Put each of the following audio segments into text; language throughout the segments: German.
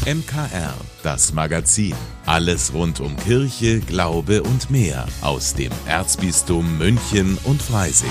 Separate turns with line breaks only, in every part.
MKR, das Magazin. Alles rund um Kirche, Glaube und mehr aus dem Erzbistum München und Freising.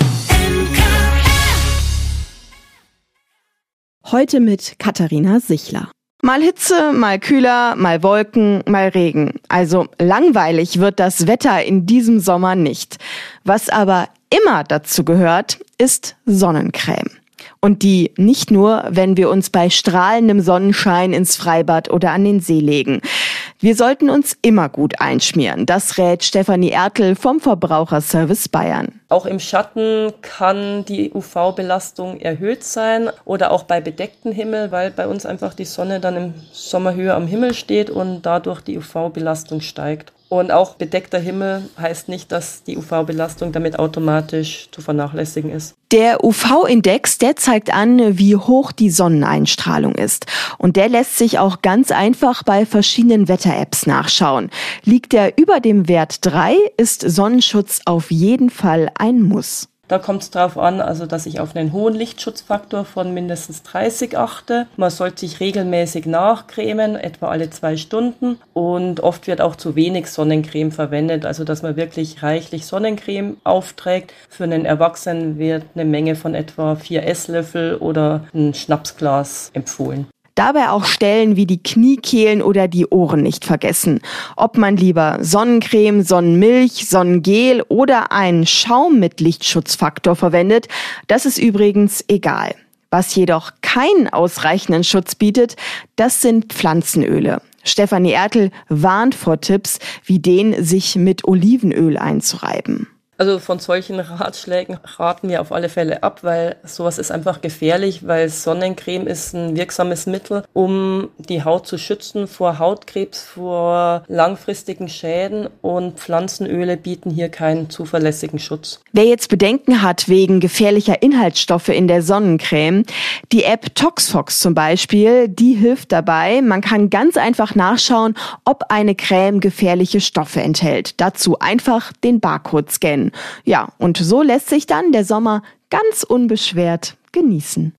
Heute mit Katharina Sichler. Mal Hitze, mal kühler, mal Wolken, mal Regen. Also langweilig wird das Wetter in diesem Sommer nicht. Was aber immer dazu gehört, ist Sonnencreme. Und die nicht nur, wenn wir uns bei strahlendem Sonnenschein ins Freibad oder an den See legen. Wir sollten uns immer gut einschmieren. Das rät Stefanie Ertl vom Verbraucherservice Bayern.
Auch im Schatten kann die UV-Belastung erhöht sein oder auch bei bedecktem Himmel, weil bei uns einfach die Sonne dann im Sommer höher am Himmel steht und dadurch die UV-Belastung steigt. Und auch bedeckter Himmel heißt nicht, dass die UV-Belastung damit automatisch zu vernachlässigen ist.
Der UV-Index, der zeigt an, wie hoch die Sonneneinstrahlung ist. Und der lässt sich auch ganz einfach bei verschiedenen Wetter-Apps nachschauen. Liegt er über dem Wert 3, ist Sonnenschutz auf jeden Fall ein Muss.
Da kommt es darauf an, dass ich auf einen hohen Lichtschutzfaktor von mindestens 30 achte. Man sollte sich regelmäßig nachcremen, etwa alle 2 Stunden. Und oft wird auch zu wenig Sonnencreme verwendet, also dass man wirklich reichlich Sonnencreme aufträgt. Für einen Erwachsenen wird eine Menge von etwa 4 Esslöffel oder ein Schnapsglas empfohlen.
Dabei auch Stellen wie die Kniekehlen oder die Ohren nicht vergessen. Ob man lieber Sonnencreme, Sonnenmilch, Sonnengel oder einen Schaum mit Lichtschutzfaktor verwendet, das ist übrigens egal. Was jedoch keinen ausreichenden Schutz bietet, das sind Pflanzenöle. Stefanie Ertl warnt vor Tipps, wie den, sich mit Olivenöl einzureiben.
Also von solchen Ratschlägen raten wir auf alle Fälle ab, weil sowas ist einfach gefährlich, weil Sonnencreme ist ein wirksames Mittel, um die Haut zu schützen vor Hautkrebs, vor langfristigen Schäden, und Pflanzenöle bieten hier keinen zuverlässigen Schutz.
Wer jetzt Bedenken hat wegen gefährlicher Inhaltsstoffe in der Sonnencreme, die App Toxfox zum Beispiel, die hilft dabei. Man kann ganz einfach nachschauen, ob eine Creme gefährliche Stoffe enthält. Dazu einfach den Barcode scannen. Ja, und so lässt sich dann der Sommer ganz unbeschwert genießen.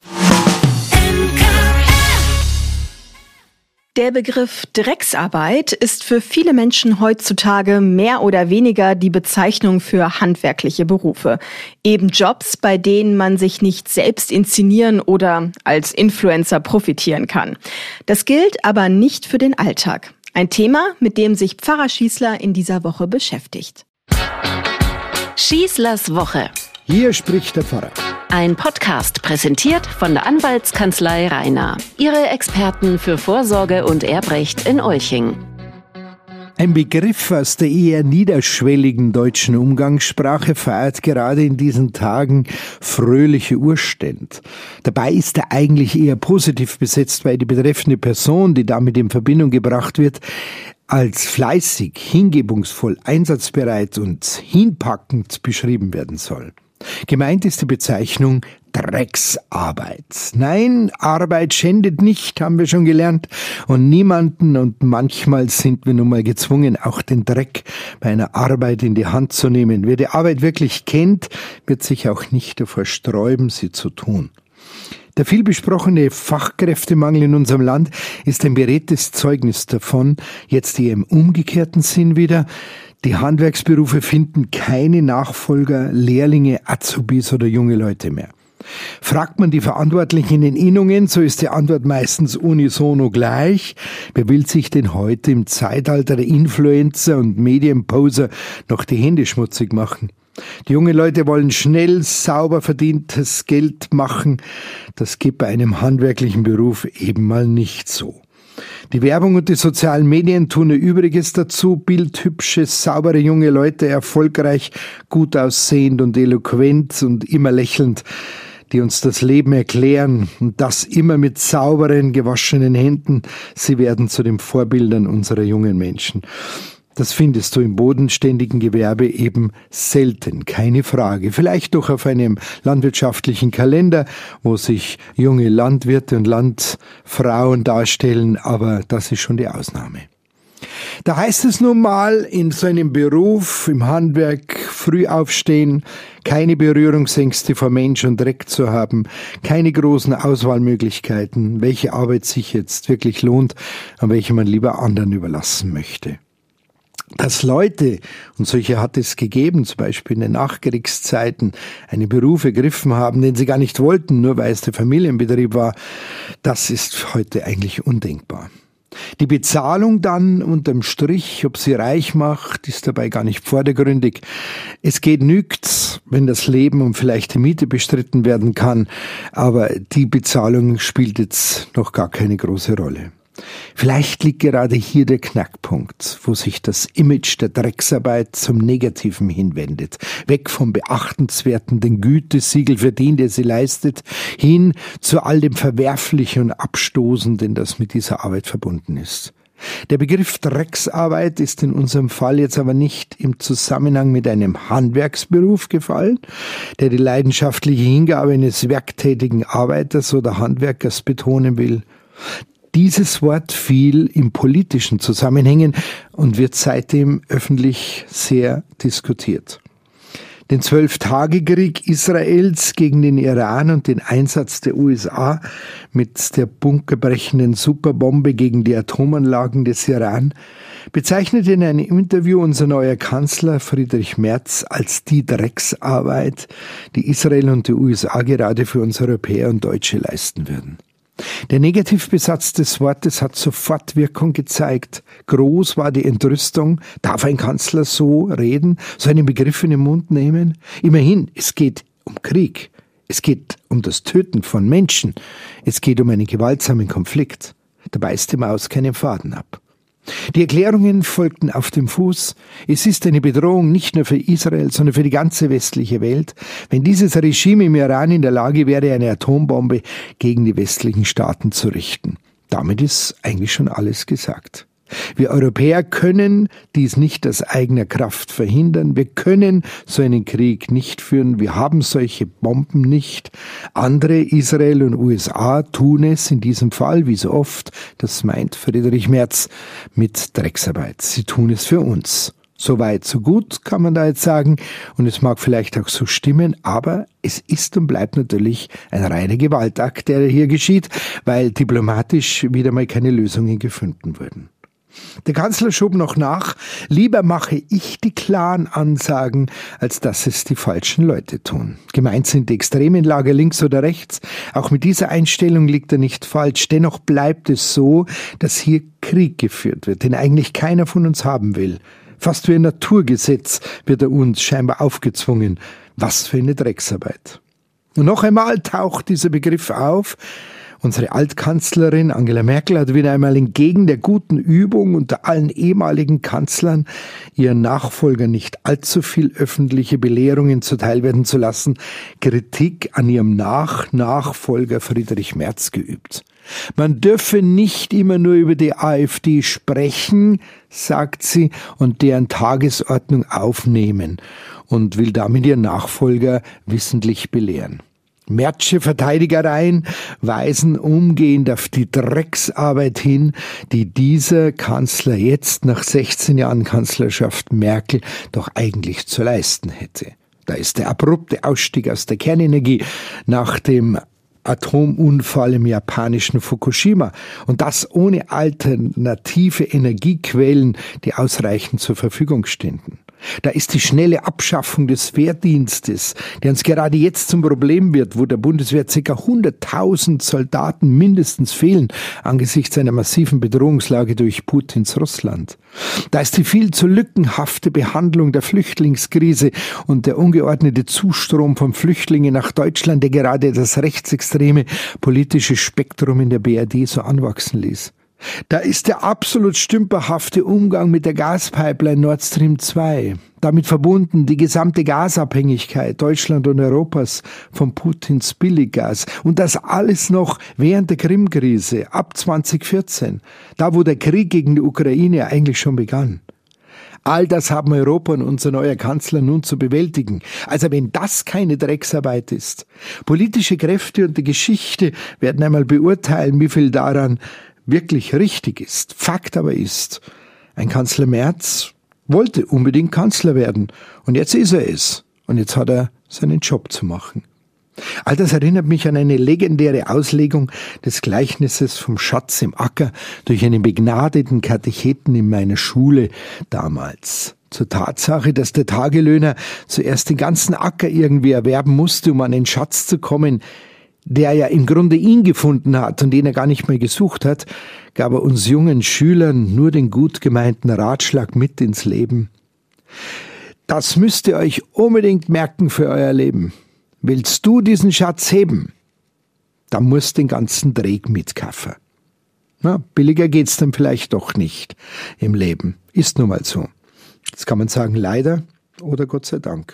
Der Begriff Drecksarbeit ist für viele Menschen heutzutage mehr oder weniger die Bezeichnung für handwerkliche Berufe. Eben Jobs, bei denen man sich nicht selbst inszenieren oder als Influencer profitieren kann. Das gilt aber nicht für den Alltag. Ein Thema, mit dem sich Pfarrer Schießler in dieser Woche beschäftigt.
Schießlers Woche.
Hier spricht der Pfarrer.
Ein Podcast präsentiert von der Anwaltskanzlei Rainer. Ihre Experten für Vorsorge und Erbrecht in Olching.
Ein Begriff aus der eher niederschwelligen deutschen Umgangssprache feiert gerade in diesen Tagen fröhliche Urständ. Dabei ist er eigentlich eher positiv besetzt, weil die betreffende Person, die damit in Verbindung gebracht wird, als fleißig, hingebungsvoll, einsatzbereit und hinpackend beschrieben werden soll. Gemeint ist die Bezeichnung Drecksarbeit. Nein, Arbeit schändet nicht, haben wir schon gelernt, und niemanden, und manchmal sind wir nun mal gezwungen, auch den Dreck bei einer Arbeit in die Hand zu nehmen. Wer die Arbeit wirklich kennt, wird sich auch nicht davor sträuben, sie zu tun. Der vielbesprochene Fachkräftemangel in unserem Land ist ein beredtes Zeugnis davon, jetzt eher im umgekehrten Sinn wieder. Die Handwerksberufe finden keine Nachfolger, Lehrlinge, Azubis oder junge Leute mehr. Fragt man die Verantwortlichen in den Innungen, so ist die Antwort meistens unisono gleich. Wer will sich denn heute im Zeitalter der Influencer und Medienposer noch die Hände schmutzig machen? Die jungen Leute wollen schnell, sauber verdientes Geld machen. Das geht bei einem handwerklichen Beruf eben mal nicht so. Die Werbung und die sozialen Medien tun ihr Übriges dazu, bildhübsche, saubere junge Leute, erfolgreich, gut aussehend und eloquent und immer lächelnd, die uns das Leben erklären, und das immer mit sauberen, gewaschenen Händen. Sie werden zu den Vorbildern unserer jungen Menschen. Das findest du im bodenständigen Gewerbe eben selten, keine Frage. Vielleicht doch auf einem landwirtschaftlichen Kalender, wo sich junge Landwirte und Landfrauen darstellen, aber das ist schon die Ausnahme. Da heißt es nun mal, in so einem Beruf, im Handwerk, früh aufstehen, keine Berührungsängste vor Mensch und Dreck zu haben, keine großen Auswahlmöglichkeiten, welche Arbeit sich jetzt wirklich lohnt und welche man lieber anderen überlassen möchte. Dass Leute, und solche hat es gegeben, zum Beispiel in den Nachkriegszeiten, einen Beruf ergriffen haben, den sie gar nicht wollten, nur weil es der Familienbetrieb war, das ist heute eigentlich undenkbar. Die Bezahlung dann unterm Strich, ob sie reich macht, ist dabei gar nicht vordergründig. Es genügt, wenn das Leben und vielleicht die Miete bestritten werden kann, aber die Bezahlung spielt jetzt noch gar keine große Rolle. Vielleicht liegt gerade hier der Knackpunkt, wo sich das Image der Drecksarbeit zum Negativen hinwendet. Weg vom beachtenswerten, den Gütesiegel für den, der sie leistet, hin zu all dem Verwerflichen und Abstoßenden, das mit dieser Arbeit verbunden ist. Der Begriff Drecksarbeit ist in unserem Fall jetzt aber nicht im Zusammenhang mit einem Handwerksberuf gefallen, der die leidenschaftliche Hingabe eines werktätigen Arbeiters oder Handwerkers betonen will. Dieses Wort fiel in politischen Zusammenhängen und wird seitdem öffentlich sehr diskutiert. Den 12-Tage-Krieg Israels gegen den Iran und den Einsatz der USA mit der bunkerbrechenden Superbombe gegen die Atomanlagen des Iran bezeichnete in einem Interview unser neuer Kanzler Friedrich Merz als die Drecksarbeit, die Israel und die USA gerade für uns Europäer und Deutsche leisten würden. Der Negativbesatz des Wortes hat sofort Wirkung gezeigt. Groß war die Entrüstung. Darf ein Kanzler so reden, so einen Begriff in den Mund nehmen? Immerhin, es geht um Krieg. Es geht um das Töten von Menschen. Es geht um einen gewaltsamen Konflikt. Da beißt die Maus keinen Faden ab. Die Erklärungen folgten auf dem Fuß. Es ist eine Bedrohung nicht nur für Israel, sondern für die ganze westliche Welt, wenn dieses Regime im Iran in der Lage wäre, eine Atombombe gegen die westlichen Staaten zu richten. Damit ist eigentlich schon alles gesagt. Wir Europäer können dies nicht aus eigener Kraft verhindern. Wir können so einen Krieg nicht führen. Wir haben solche Bomben nicht. Andere, Israel und USA, tun es in diesem Fall, wie so oft, das meint Friedrich Merz, mit Drecksarbeit. Sie tun es für uns. So weit, so gut, kann man da jetzt sagen. Und es mag vielleicht auch so stimmen, aber es ist und bleibt natürlich ein reiner Gewaltakt, der hier geschieht, weil diplomatisch wieder mal keine Lösungen gefunden wurden. Der Kanzler schob noch nach, lieber mache ich die klaren Ansagen, als dass es die falschen Leute tun. Gemeint sind die extremen Lager links oder rechts. Auch mit dieser Einstellung liegt er nicht falsch. Dennoch bleibt es so, dass hier Krieg geführt wird, den eigentlich keiner von uns haben will. Fast wie ein Naturgesetz wird er uns scheinbar aufgezwungen. Was für eine Drecksarbeit. Und noch einmal taucht dieser Begriff auf. Unsere Altkanzlerin Angela Merkel hat wieder einmal entgegen der guten Übung unter allen ehemaligen Kanzlern ihren Nachfolger nicht allzu viel öffentliche Belehrungen zuteilwerden zu lassen, Kritik an ihrem Nachfolger Friedrich Merz geübt. Man dürfe nicht immer nur über die AfD sprechen, sagt sie, und deren Tagesordnung aufnehmen und will damit ihren Nachfolger wissentlich belehren. Merzsche Verteidigereien weisen umgehend auf die Drecksarbeit hin, die dieser Kanzler jetzt nach 16 Jahren Kanzlerschaft Merkel doch eigentlich zu leisten hätte. Da ist der abrupte Ausstieg aus der Kernenergie nach dem Atomunfall im japanischen Fukushima und das ohne alternative Energiequellen, die ausreichend zur Verfügung ständen. Da ist die schnelle Abschaffung des Wehrdienstes, der uns gerade jetzt zum Problem wird, wo der Bundeswehr ca. 100.000 Soldaten mindestens fehlen angesichts einer massiven Bedrohungslage durch Putins Russland. Da ist die viel zu lückenhafte Behandlung der Flüchtlingskrise und der ungeordnete Zustrom von Flüchtlingen nach Deutschland, der gerade das rechtsextreme politische Spektrum in der BRD so anwachsen ließ. Da ist der absolut stümperhafte Umgang mit der Gaspipeline Nord Stream 2. Damit verbunden die gesamte Gasabhängigkeit Deutschland und Europas von Putins Billiggas. Und das alles noch während der Krimkrise ab 2014. Da, wo der Krieg gegen die Ukraine eigentlich schon begann. All das haben Europa und unser neuer Kanzler nun zu bewältigen. Also wenn das keine Drecksarbeit ist. Politische Kräfte und die Geschichte werden einmal beurteilen, wie viel daran wirklich richtig ist. Fakt aber ist, ein Kanzler Merz wollte unbedingt Kanzler werden. Und jetzt ist er es. Und jetzt hat er seinen Job zu machen. All das erinnert mich an eine legendäre Auslegung des Gleichnisses vom Schatz im Acker durch einen begnadeten Katecheten in meiner Schule damals. Zur Tatsache, dass der Tagelöhner zuerst den ganzen Acker irgendwie erwerben musste, um an den Schatz zu kommen, der ja im Grunde ihn gefunden hat und den er gar nicht mehr gesucht hat, gab er uns jungen Schülern nur den gut gemeinten Ratschlag mit ins Leben. Das müsst ihr euch unbedingt merken für euer Leben. Willst du diesen Schatz heben, dann musst du den ganzen Dreck mitkaufen. Na, billiger geht's dann vielleicht doch nicht im Leben. Ist nun mal so. Jetzt kann man sagen, leider oder Gott sei Dank.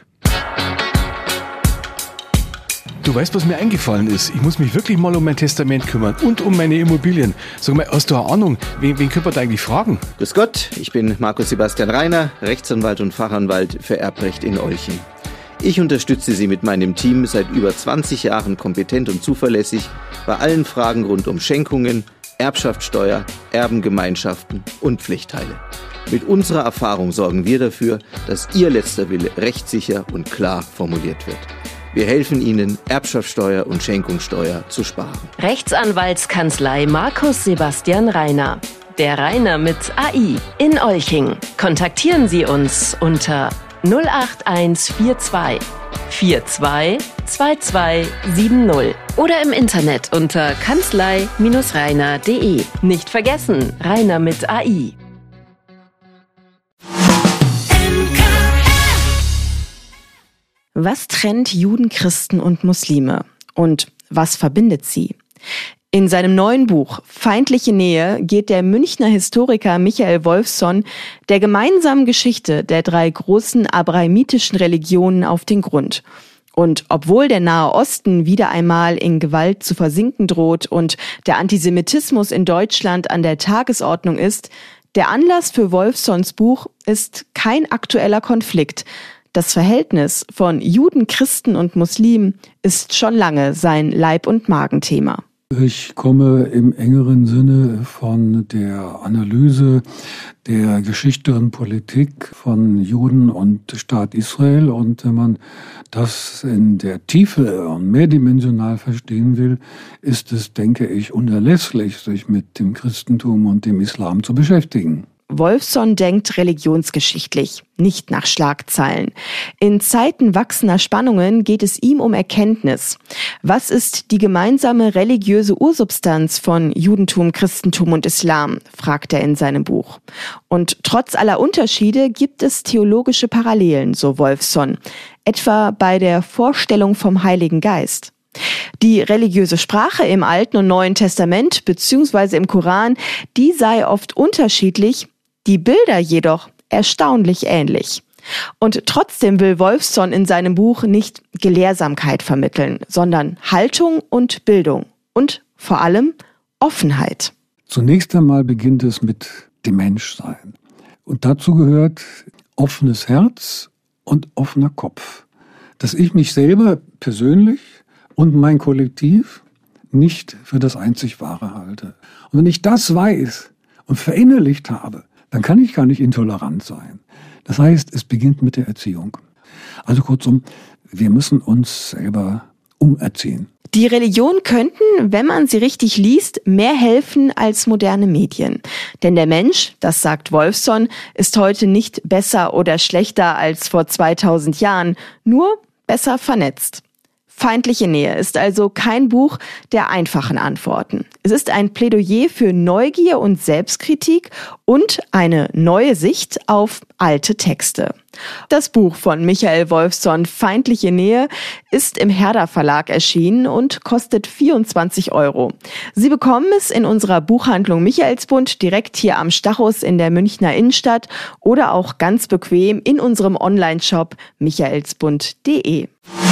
Du weißt, was mir eingefallen ist? Ich muss mich wirklich mal um mein Testament kümmern und um meine Immobilien. Sag mal, hast du eine Ahnung, wen können wir da eigentlich fragen?
Grüß Gott, ich bin Markus Sebastian Rainer, Rechtsanwalt und Fachanwalt für Erbrecht in Olching. Ich unterstütze Sie mit meinem Team seit über 20 Jahren kompetent und zuverlässig bei allen Fragen rund um Schenkungen, Erbschaftssteuer, Erbengemeinschaften und Pflichtteile. Mit unserer Erfahrung sorgen wir dafür, dass Ihr letzter Wille rechtssicher und klar formuliert wird. Wir helfen Ihnen, Erbschaftssteuer und Schenkungssteuer zu sparen.
Rechtsanwaltskanzlei Markus Sebastian Rainer. Der Rainer mit AI in Olching. Kontaktieren Sie uns unter 08142 42 2270 oder im Internet unter kanzlei-rainer.de. Nicht vergessen, Rainer mit AI.
Was trennt Juden, Christen und Muslime? Und was verbindet sie? In seinem neuen Buch Feindliche Nähe geht der Münchner Historiker Michael Wolfson der gemeinsamen Geschichte der 3 großen abrahamitischen Religionen auf den Grund. Und obwohl der Nahe Osten wieder einmal in Gewalt zu versinken droht und der Antisemitismus in Deutschland an der Tagesordnung ist, der Anlass für Wolfsons Buch ist kein aktueller Konflikt. Das Verhältnis von Juden, Christen und Muslimen ist schon lange sein Leib- und Magenthema.
Ich komme im engeren Sinne von der Analyse der Geschichte und Politik von Juden und Staat Israel. Und wenn man das in der Tiefe und mehrdimensional verstehen will, ist es, denke ich, unerlässlich, sich mit dem Christentum und dem Islam zu beschäftigen.
Wolfson denkt religionsgeschichtlich, nicht nach Schlagzeilen. In Zeiten wachsender Spannungen geht es ihm um Erkenntnis. Was ist die gemeinsame religiöse Ursubstanz von Judentum, Christentum und Islam, fragt er in seinem Buch. Und trotz aller Unterschiede gibt es theologische Parallelen, so Wolfson, etwa bei der Vorstellung vom Heiligen Geist. Die religiöse Sprache im Alten und Neuen Testament bzw. im Koran, die sei oft unterschiedlich, die Bilder jedoch erstaunlich ähnlich. Und trotzdem will Wolfson in seinem Buch nicht Gelehrsamkeit vermitteln, sondern Haltung und Bildung und vor allem Offenheit.
Zunächst einmal beginnt es mit dem Menschsein. Und dazu gehört offenes Herz und offener Kopf. Dass ich mich selber persönlich und mein Kollektiv nicht für das einzig Wahre halte. Und wenn ich das weiß und verinnerlicht habe, dann kann ich gar nicht intolerant sein. Das heißt, es beginnt mit der Erziehung. Also kurzum, wir müssen uns selber umerziehen.
Die Religionen könnten, wenn man sie richtig liest, mehr helfen als moderne Medien. Denn der Mensch, das sagt Wolfson, ist heute nicht besser oder schlechter als vor 2000 Jahren, nur besser vernetzt. Feindliche Nähe ist also kein Buch der einfachen Antworten. Es ist ein Plädoyer für Neugier und Selbstkritik und eine neue Sicht auf alte Texte. Das Buch von Michael Wolfson, Feindliche Nähe, ist im Herder Verlag erschienen und kostet 24 €. Sie bekommen es in unserer Buchhandlung Michaelsbund direkt hier am Stachus in der Münchner Innenstadt oder auch ganz bequem in unserem Onlineshop michaelsbund.de.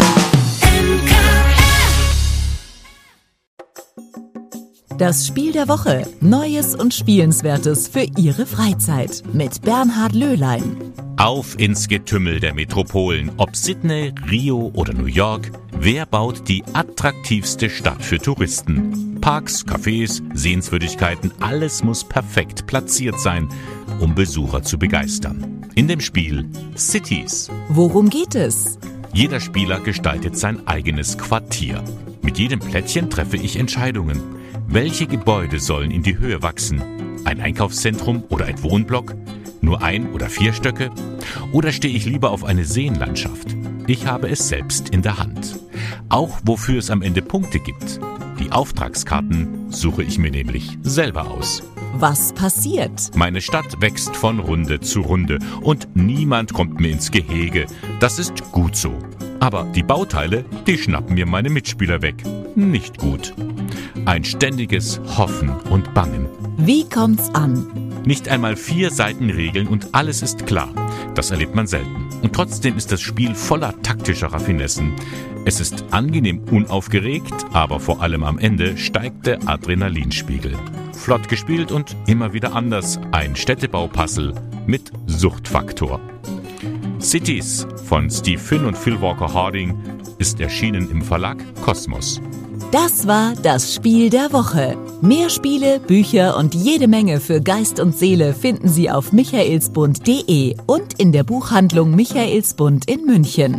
Das Spiel der Woche. Neues und Spielenswertes für Ihre Freizeit. Mit Bernhard Löhlein.
Auf ins Getümmel der Metropolen. Ob Sydney, Rio oder New York. Wer baut die attraktivste Stadt für Touristen? Parks, Cafés, Sehenswürdigkeiten, alles muss perfekt platziert sein. um Besucher zu begeistern. In dem Spiel Cities.
Worum geht es?
Jeder Spieler gestaltet sein eigenes Quartier. Mit jedem Plättchen treffe ich Entscheidungen. Welche Gebäude sollen in die Höhe wachsen? Ein Einkaufszentrum oder ein Wohnblock? Nur 1 oder 4 Stöcke? Oder stehe ich lieber auf eine Seenlandschaft? Ich habe es selbst in der Hand. Auch wofür es am Ende Punkte gibt. Die Auftragskarten suche ich mir nämlich selber aus.
Was passiert?
Meine Stadt wächst von Runde zu Runde und niemand kommt mir ins Gehege. Das ist gut so. Aber die Bauteile, die schnappen mir meine Mitspieler weg. Nicht gut. Ein ständiges Hoffen und Bangen.
Wie kommt's an?
Nicht einmal 4 Seiten Regeln und alles ist klar. Das erlebt man selten. Und trotzdem ist das Spiel voller taktischer Raffinessen. Es ist angenehm unaufgeregt, aber vor allem am Ende steigt der Adrenalinspiegel. Flott gespielt und immer wieder anders. Ein Städtebau-Puzzle mit Suchtfaktor. Cities von Steve Finn und Phil Walker Harding ist erschienen im Verlag Kosmos.
Das war das Spiel der Woche. Mehr Spiele, Bücher und jede Menge für Geist und Seele finden Sie auf michaelsbund.de und in der Buchhandlung Michaelsbund in München.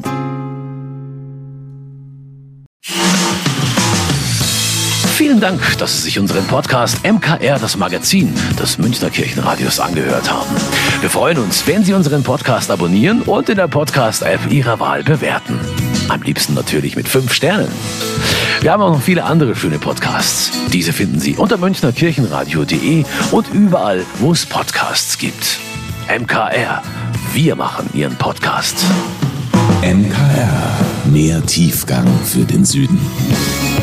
Vielen Dank, dass Sie sich unseren Podcast MKR, das Magazin des Münchner Kirchenradios, angehört haben. Wir freuen uns, wenn Sie unseren Podcast abonnieren und in der Podcast-App Ihrer Wahl bewerten. Am liebsten natürlich mit 5 Sternen. Wir haben auch noch viele andere schöne Podcasts. Diese finden Sie unter münchnerkirchenradio.de und überall, wo es Podcasts gibt. MKR, wir machen Ihren Podcast.
MKR, mehr Tiefgang für den Süden.